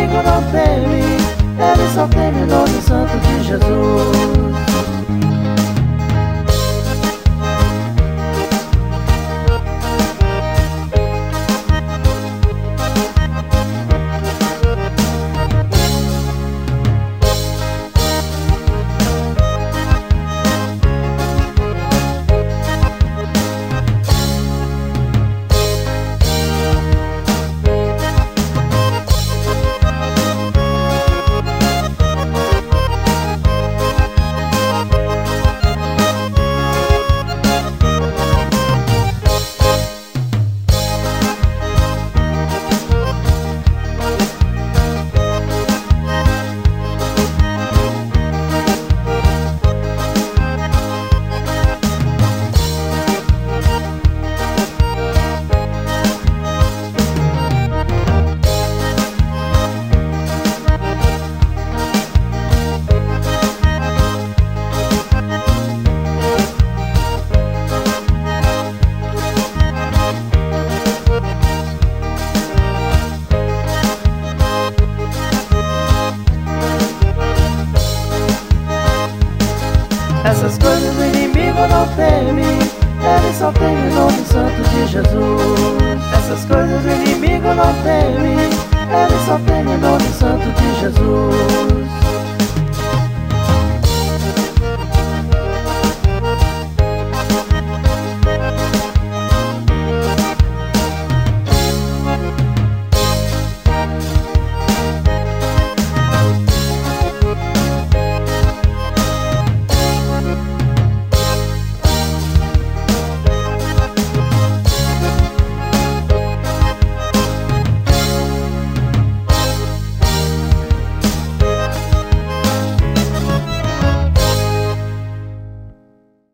inimigo não teme, ele só teme o nome santo de Jesus. Essas coisas o inimigo não teme, ele só teme o nome santo de Jesus. Essas coisas o inimigo não teme, ele só teme o nome santo de Jesus.